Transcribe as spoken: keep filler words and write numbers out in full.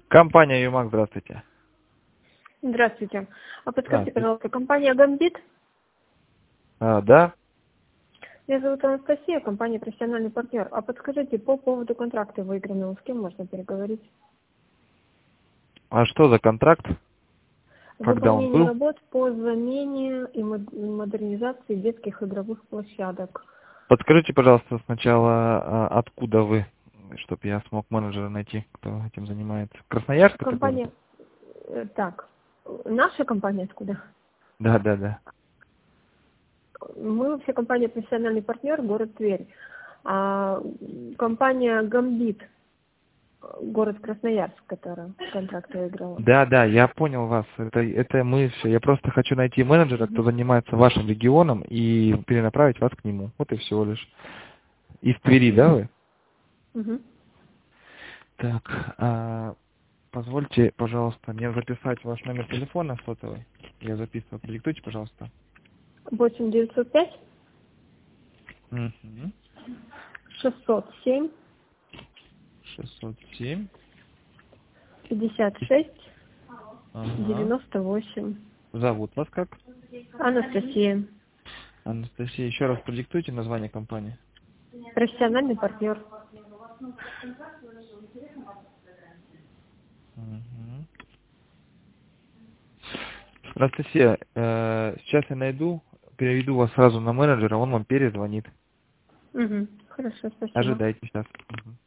Компания ЮМАК, здравствуйте. Здравствуйте. А подскажите, Здравствуйте. пожалуйста, компания Гамбит? А, да? Меня зовут Анастасия, компания профессиональный партнер. А подскажите, по поводу контракта выигранного, с кем можно переговорить? А что за контракт? Когда он Выполнение был? работ по замене и мод- модернизации детских игровых площадок. Подскажите, пожалуйста, сначала, а, откуда вы, чтобы я смог менеджера найти, кто этим занимается. Красноярск это город? Компания... э, Так, наша компания откуда? Да, да, да. Мы вообще компания профессиональный партнер, город Тверь. А компания Гамбит, город Красноярск, которая контракт выиграла. Да, да, я понял вас. Это, это мы все. Я просто хочу найти менеджера, кто занимается вашим регионом, и перенаправить вас к нему. Вот и всего лишь. Из Твери, да, вы? Мгм. Так, а, позвольте, пожалуйста, мне записать ваш номер телефона сотовый. Я записываю. Продиктуйте, пожалуйста. восемь девятьсот пять Угу. шестьсот семь шестьсот семь. пятьдесят шесть Ага. девяносто восемь. Зовут вас как? Анастасия. Анастасия. Еще раз продиктуйте название компании. Профессиональный партнер. Угу. Анастасия, э, сейчас я найду, переведу вас сразу на менеджера, он вам перезвонит. Угу. Хорошо, спасибо. Ожидайте сейчас. Мгм.